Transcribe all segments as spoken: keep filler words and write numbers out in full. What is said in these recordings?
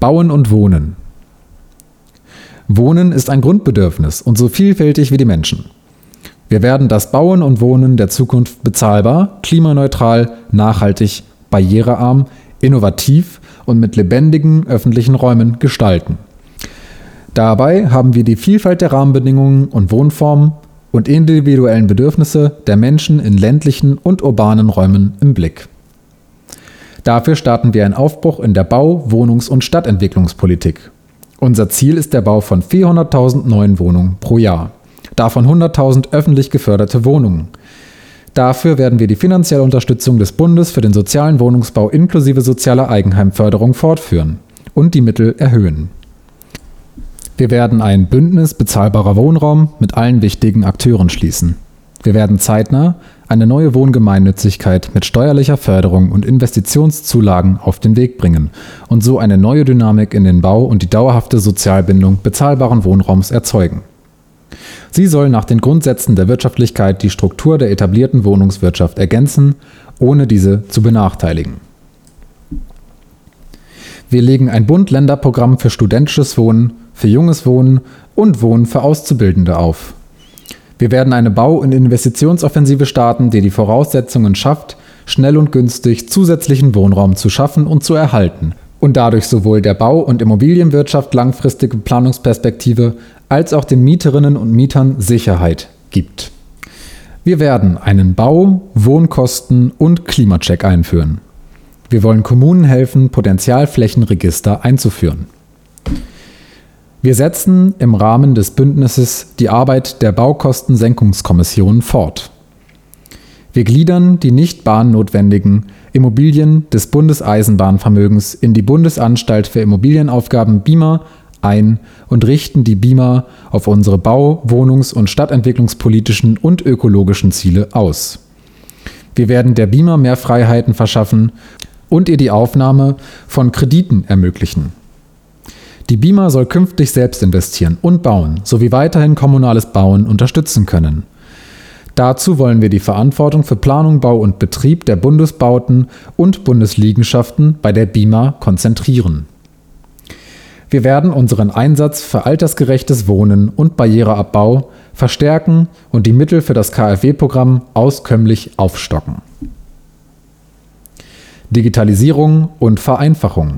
Bauen und Wohnen. Wohnen ist ein Grundbedürfnis und so vielfältig wie die Menschen. Wir werden das Bauen und Wohnen der Zukunft bezahlbar, klimaneutral, nachhaltig, barrierearm, innovativ und mit lebendigen öffentlichen Räumen gestalten. Dabei haben wir die Vielfalt der Rahmenbedingungen und Wohnformen und individuellen Bedürfnisse der Menschen in ländlichen und urbanen Räumen im Blick. Dafür starten wir einen Aufbruch in der Bau-, Wohnungs- und Stadtentwicklungspolitik. Unser Ziel ist der Bau von vierhunderttausend neuen Wohnungen pro Jahr, davon hunderttausend öffentlich geförderte Wohnungen. Dafür werden wir die finanzielle Unterstützung des Bundes für den sozialen Wohnungsbau inklusive sozialer Eigenheimförderung fortführen und die Mittel erhöhen. Wir werden ein Bündnis bezahlbarer Wohnraum mit allen wichtigen Akteuren schließen. Wir werden zeitnah eine neue Wohngemeinnützigkeit mit steuerlicher Förderung und Investitionszulagen auf den Weg bringen und so eine neue Dynamik in den Bau und die dauerhafte Sozialbindung bezahlbaren Wohnraums erzeugen. Sie soll nach den Grundsätzen der Wirtschaftlichkeit die Struktur der etablierten Wohnungswirtschaft ergänzen, ohne diese zu benachteiligen. Wir legen ein Bund-Länder-Programm für studentisches Wohnen, für junges Wohnen und Wohnen für Auszubildende auf. Wir werden eine Bau- und Investitionsoffensive starten, die die Voraussetzungen schafft, schnell und günstig zusätzlichen Wohnraum zu schaffen und zu erhalten und dadurch sowohl der Bau- und Immobilienwirtschaft langfristige Planungsperspektive als auch den Mieterinnen und Mietern Sicherheit gibt. Wir werden einen Bau-, Wohnkosten- und Klimacheck einführen. Wir wollen Kommunen helfen, Potenzialflächenregister einzuführen. Wir setzen im Rahmen des Bündnisses die Arbeit der Baukostensenkungskommission fort. Wir gliedern die nicht bahnnotwendigen Immobilien des Bundeseisenbahnvermögens in die Bundesanstalt für Immobilienaufgaben B I M A ein und richten die B I M A auf unsere Bau-, Wohnungs- und Stadtentwicklungspolitischen und ökologischen Ziele aus. Wir werden der B I M A mehr Freiheiten verschaffen und ihr die Aufnahme von Krediten ermöglichen. Die B I M A soll künftig selbst investieren und bauen, sowie weiterhin kommunales Bauen unterstützen können. Dazu wollen wir die Verantwortung für Planung, Bau und Betrieb der Bundesbauten und Bundesliegenschaften bei der B I M A konzentrieren. Wir werden unseren Einsatz für altersgerechtes Wohnen und Barriereabbau verstärken und die Mittel für das K f W-Programm auskömmlich aufstocken. Digitalisierung und Vereinfachung.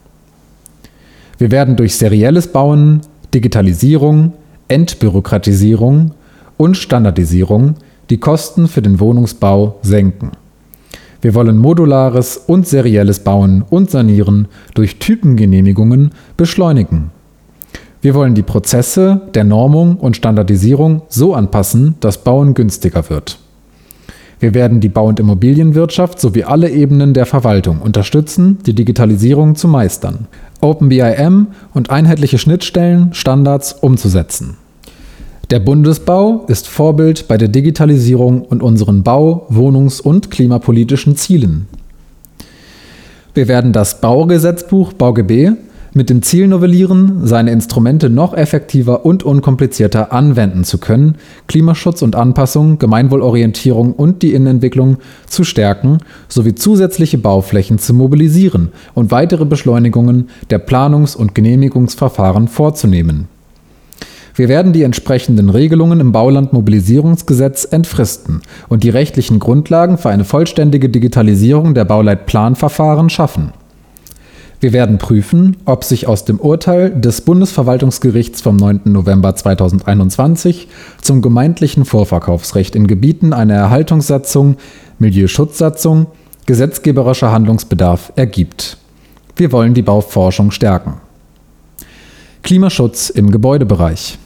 Wir werden durch serielles Bauen, Digitalisierung, Entbürokratisierung und Standardisierung die Kosten für den Wohnungsbau senken. Wir wollen modulares und serielles Bauen und Sanieren durch Typengenehmigungen beschleunigen. Wir wollen die Prozesse der Normung und Standardisierung so anpassen, dass Bauen günstiger wird. Wir werden die Bau- und Immobilienwirtschaft sowie alle Ebenen der Verwaltung unterstützen, die Digitalisierung zu meistern, Open B I M und einheitliche Schnittstellen, Standards umzusetzen. Der Bundesbau ist Vorbild bei der Digitalisierung und unseren Bau-, Wohnungs- und klimapolitischen Zielen. Wir werden das Baugesetzbuch BauGB mit dem Ziel novellieren, seine Instrumente noch effektiver und unkomplizierter anwenden zu können, Klimaschutz und Anpassung, Gemeinwohlorientierung und die Innenentwicklung zu stärken, sowie zusätzliche Bauflächen zu mobilisieren und weitere Beschleunigungen der Planungs- und Genehmigungsverfahren vorzunehmen. Wir werden die entsprechenden Regelungen im Baulandmobilisierungsgesetz entfristen und die rechtlichen Grundlagen für eine vollständige Digitalisierung der Bauleitplanverfahren schaffen. Wir werden prüfen, ob sich aus dem Urteil des Bundesverwaltungsgerichts vom neunten November zweitausendeinundzwanzig zum gemeindlichen Vorverkaufsrecht in Gebieten einer Erhaltungssatzung, Milieuschutzsatzung, gesetzgeberischer Handlungsbedarf ergibt. Wir wollen die Bauforschung stärken. Klimaschutz im Gebäudebereich.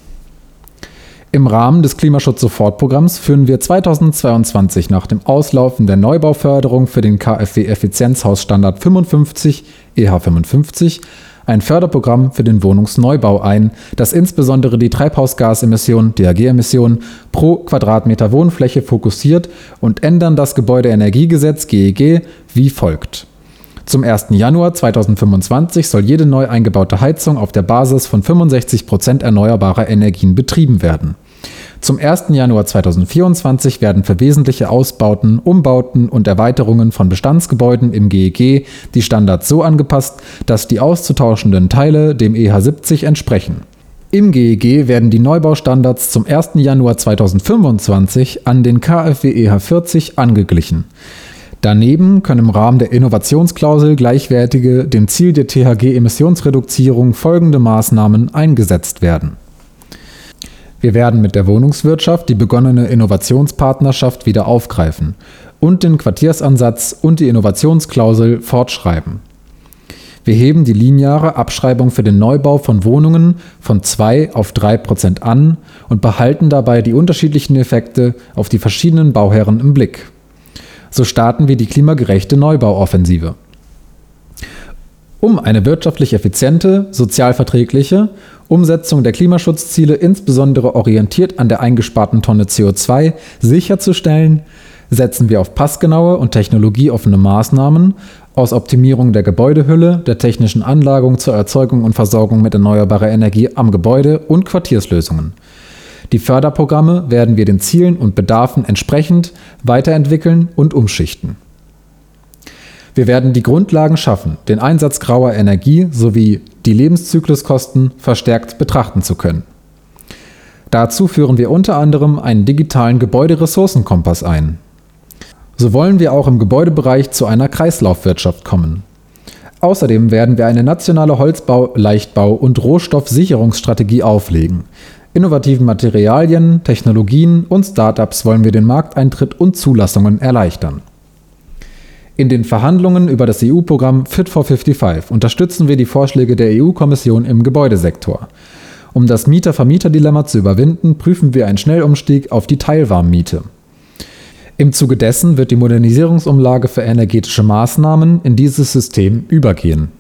Im Rahmen des Klimaschutz-Sofortprogramms führen wir zweitausendzweiundzwanzig nach dem Auslaufen der Neubauförderung für den K f W-Effizienzhausstandard fünfundfünfzig E H fünfundfünfzig ein Förderprogramm für den Wohnungsneubau ein, das insbesondere die Treibhausgasemissionen, D H G-Emissionen, pro Quadratmeter Wohnfläche fokussiert und ändern das Gebäudeenergiegesetz G E G wie folgt. Zum ersten Januar zweitausendfünfundzwanzig soll jede neu eingebaute Heizung auf der Basis von fünfundsechzig Prozent erneuerbarer Energien betrieben werden. Zum ersten Januar zweitausendvierundzwanzig werden für wesentliche Ausbauten, Umbauten und Erweiterungen von Bestandsgebäuden im G E G die Standards so angepasst, dass die auszutauschenden Teile dem E H siebzig entsprechen. Im G E G werden die Neubaustandards zum ersten Januar zweitausendfünfundzwanzig an den K f W E H vierzig angeglichen. Daneben können im Rahmen der Innovationsklausel gleichwertige dem Ziel der T H G-Emissionsreduzierung folgende Maßnahmen eingesetzt werden. Wir werden mit der Wohnungswirtschaft die begonnene Innovationspartnerschaft wieder aufgreifen und den Quartiersansatz und die Innovationsklausel fortschreiben. Wir heben die lineare Abschreibung für den Neubau von Wohnungen von zwei auf drei Prozent an und behalten dabei die unterschiedlichen Effekte auf die verschiedenen Bauherren im Blick. So starten wir die klimagerechte Neubauoffensive. Um eine wirtschaftlich effiziente, sozialverträgliche Umsetzung der Klimaschutzziele, insbesondere orientiert an der eingesparten Tonne C O zwei, sicherzustellen, setzen wir auf passgenaue und technologieoffene Maßnahmen aus Optimierung der Gebäudehülle, der technischen Anlagung zur Erzeugung und Versorgung mit erneuerbarer Energie am Gebäude und Quartierslösungen. Die Förderprogramme werden wir den Zielen und Bedarfen entsprechend weiterentwickeln und umschichten. Wir werden die Grundlagen schaffen, den Einsatz grauer Energie sowie die Lebenszykluskosten verstärkt betrachten zu können. Dazu führen wir unter anderem einen digitalen Gebäuderessourcenkompass ein. So wollen wir auch im Gebäudebereich zu einer Kreislaufwirtschaft kommen. Außerdem werden wir eine nationale Holzbau-, Leichtbau- und Rohstoffsicherungsstrategie auflegen. Innovativen Materialien, Technologien und Start-ups wollen wir den Markteintritt und Zulassungen erleichtern. In den Verhandlungen über das E U-Programm Fit for fünfundfünfzig unterstützen wir die Vorschläge der E U-Kommission im Gebäudesektor. Um das Mieter-Vermieter-Dilemma zu überwinden, prüfen wir einen Schnellumstieg auf die Teilwarmmiete. Im Zuge dessen wird die Modernisierungsumlage für energetische Maßnahmen in dieses System übergehen.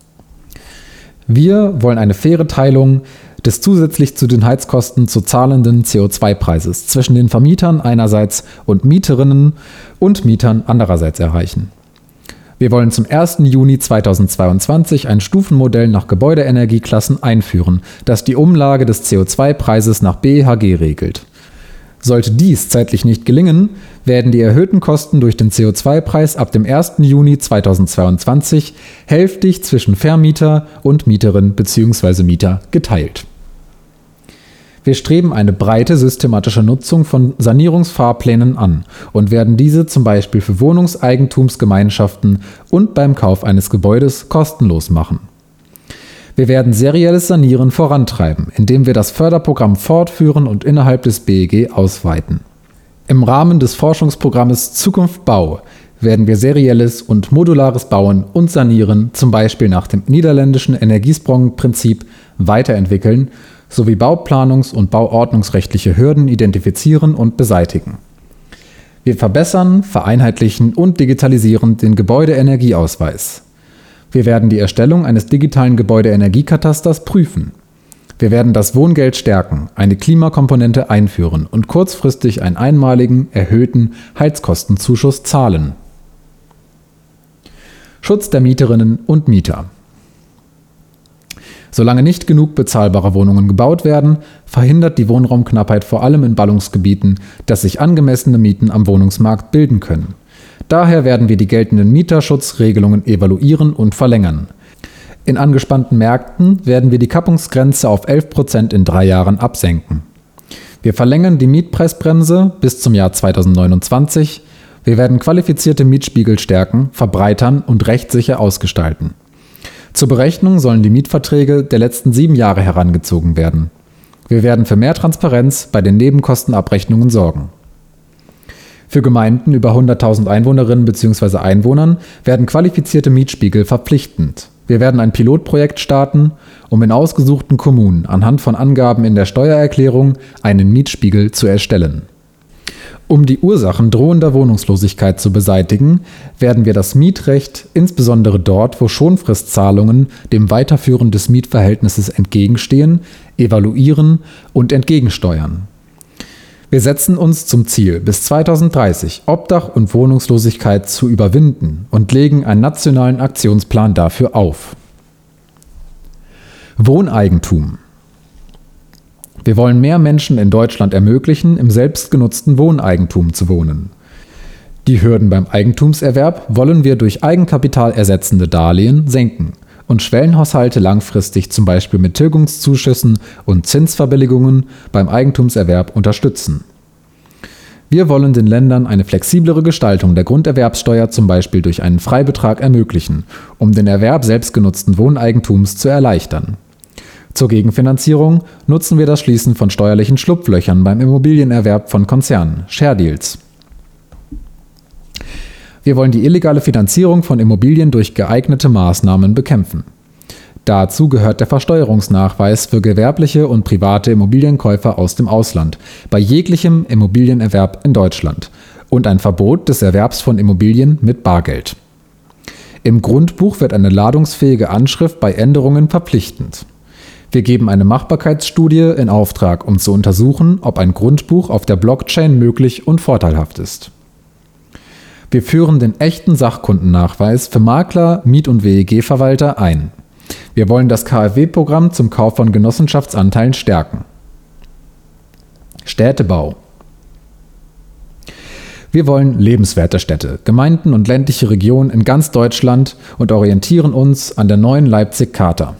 Wir wollen eine faire Teilung des zusätzlich zu den Heizkosten zu zahlenden C O zwei Preises zwischen den Vermietern einerseits und Mieterinnen und Mietern andererseits erreichen. Wir wollen zum ersten Juni zweitausendzweiundzwanzig ein Stufenmodell nach Gebäudeenergieklassen einführen, das die Umlage des C O zwei Preises nach B E H G regelt. Sollte dies zeitlich nicht gelingen, werden die erhöhten Kosten durch den C O zwei Preis ab dem ersten Juni zweitausendzweiundzwanzig hälftig zwischen Vermieter und Mieterin bzw. Mieter geteilt. Wir streben eine breite systematische Nutzung von Sanierungsfahrplänen an und werden diese zum Beispiel für Wohnungseigentumsgemeinschaften und beim Kauf eines Gebäudes kostenlos machen. Wir werden serielles Sanieren vorantreiben, indem wir das Förderprogramm fortführen und innerhalb des B E G ausweiten. Im Rahmen des Forschungsprogrammes Zukunft Bau werden wir serielles und modulares Bauen und Sanieren zum Beispiel nach dem niederländischen Energiesprong-Prinzip weiterentwickeln sowie bauplanungs- und bauordnungsrechtliche Hürden identifizieren und beseitigen. Wir verbessern, vereinheitlichen und digitalisieren den Gebäudeenergieausweis. Wir werden die Erstellung eines digitalen Gebäudeenergiekatasters prüfen. Wir werden das Wohngeld stärken, eine Klimakomponente einführen und kurzfristig einen einmaligen, erhöhten Heizkostenzuschuss zahlen. Schutz der Mieterinnen und Mieter. Solange nicht genug bezahlbare Wohnungen gebaut werden, verhindert die Wohnraumknappheit vor allem in Ballungsgebieten, dass sich angemessene Mieten am Wohnungsmarkt bilden können. Daher werden wir die geltenden Mieterschutzregelungen evaluieren und verlängern. In angespannten Märkten werden wir die Kappungsgrenze auf elf Prozent in drei Jahren absenken. Wir verlängern die Mietpreisbremse bis zum Jahr zweitausendneunundzwanzig. Wir werden qualifizierte Mietspiegel stärken, verbreitern und rechtssicher ausgestalten. Zur Berechnung sollen die Mietverträge der letzten sieben Jahre herangezogen werden. Wir werden für mehr Transparenz bei den Nebenkostenabrechnungen sorgen. Für Gemeinden über hunderttausend Einwohnerinnen bzw. Einwohnern werden qualifizierte Mietspiegel verpflichtend. Wir werden ein Pilotprojekt starten, um in ausgesuchten Kommunen anhand von Angaben in der Steuererklärung einen Mietspiegel zu erstellen. Um die Ursachen drohender Wohnungslosigkeit zu beseitigen, werden wir das Mietrecht, insbesondere dort, wo Schonfristzahlungen dem Weiterführen des Mietverhältnisses entgegenstehen, evaluieren und entgegensteuern. Wir setzen uns zum Ziel, bis zweitausenddreißig Obdach und Wohnungslosigkeit zu überwinden und legen einen nationalen Aktionsplan dafür auf. Wohneigentum. Wir wollen mehr Menschen in Deutschland ermöglichen, im selbstgenutzten Wohneigentum zu wohnen. Die Hürden beim Eigentumserwerb wollen wir durch Eigenkapital ersetzende Darlehen senken und Schwellenhaushalte langfristig zum Beispiel mit Tilgungszuschüssen und Zinsverbilligungen beim Eigentumserwerb unterstützen. Wir wollen den Ländern eine flexiblere Gestaltung der Grunderwerbsteuer zum Beispiel durch einen Freibetrag ermöglichen, um den Erwerb selbstgenutzten Wohneigentums zu erleichtern. Zur Gegenfinanzierung nutzen wir das Schließen von steuerlichen Schlupflöchern beim Immobilienerwerb von Konzernen, Share Deals. Wir wollen die illegale Finanzierung von Immobilien durch geeignete Maßnahmen bekämpfen. Dazu gehört der Versteuerungsnachweis für gewerbliche und private Immobilienkäufer aus dem Ausland bei jeglichem Immobilienerwerb in Deutschland und ein Verbot des Erwerbs von Immobilien mit Bargeld. Im Grundbuch wird eine ladungsfähige Anschrift bei Änderungen verpflichtend. Wir geben eine Machbarkeitsstudie in Auftrag, um zu untersuchen, ob ein Grundbuch auf der Blockchain möglich und vorteilhaft ist. Wir führen den echten Sachkundennachweis für Makler, Miet- und W E G-Verwalter ein. Wir wollen das K f W-Programm zum Kauf von Genossenschaftsanteilen stärken. Städtebau. Wir wollen lebenswerte Städte, Gemeinden und ländliche Regionen in ganz Deutschland und orientieren uns an der neuen Leipzig-Charta.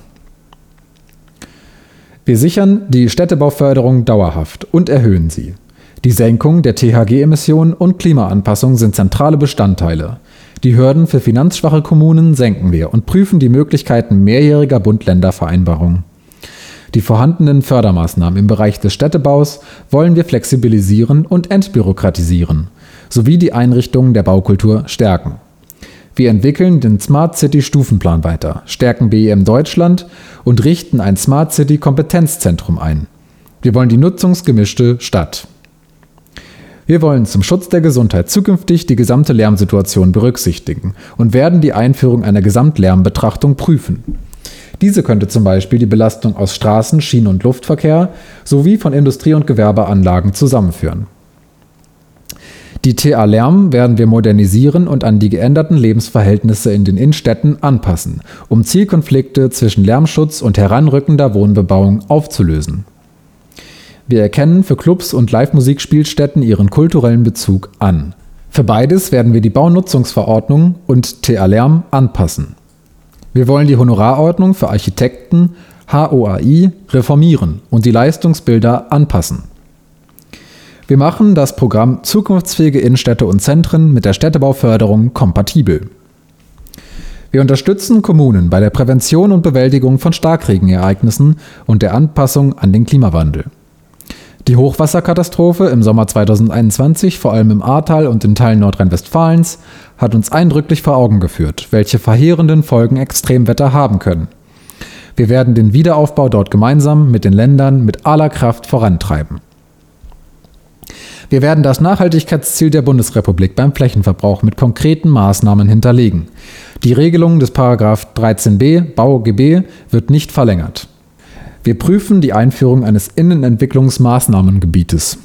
Wir sichern die Städtebauförderung dauerhaft und erhöhen sie. Die Senkung der T H G-Emissionen und Klimaanpassung sind zentrale Bestandteile. Die Hürden für finanzschwache Kommunen senken wir und prüfen die Möglichkeiten mehrjähriger Bund-Länder-Vereinbarungen. Die vorhandenen Fördermaßnahmen im Bereich des Städtebaus wollen wir flexibilisieren und entbürokratisieren, sowie die Einrichtungen der Baukultur stärken. Wir entwickeln den Smart City Stufenplan weiter, stärken B I M Deutschland und richten ein Smart City Kompetenzzentrum ein. Wir wollen die nutzungsgemischte Stadt. Wir wollen zum Schutz der Gesundheit zukünftig die gesamte Lärmsituation berücksichtigen und werden die Einführung einer Gesamtlärmbetrachtung prüfen. Diese könnte zum Beispiel die Belastung aus Straßen-, Schienen- und Luftverkehr sowie von Industrie- und Gewerbeanlagen zusammenführen. Die T A Lärm werden wir modernisieren und an die geänderten Lebensverhältnisse in den Innenstädten anpassen, um Zielkonflikte zwischen Lärmschutz und heranrückender Wohnbebauung aufzulösen. Wir erkennen für Clubs und Live-Musikspielstätten ihren kulturellen Bezug an. Für beides werden wir die Baunutzungsverordnung und T A Lärm anpassen. Wir wollen die Honorarordnung für Architekten H O A I reformieren und die Leistungsbilder anpassen. Wir machen das Programm Zukunftsfähige Innenstädte und Zentren mit der Städtebauförderung kompatibel. Wir unterstützen Kommunen bei der Prävention und Bewältigung von Starkregenereignissen und der Anpassung an den Klimawandel. Die Hochwasserkatastrophe im Sommer zweitausendeinundzwanzig, vor allem im Ahrtal und in Teilen Nordrhein-Westfalens, hat uns eindrücklich vor Augen geführt, welche verheerenden Folgen Extremwetter haben können. Wir werden den Wiederaufbau dort gemeinsam mit den Ländern mit aller Kraft vorantreiben. Wir werden das Nachhaltigkeitsziel der Bundesrepublik beim Flächenverbrauch mit konkreten Maßnahmen hinterlegen. Die Regelung des Paragraph dreizehn b BauGB wird nicht verlängert. Wir prüfen die Einführung eines Innenentwicklungsmaßnahmengebietes.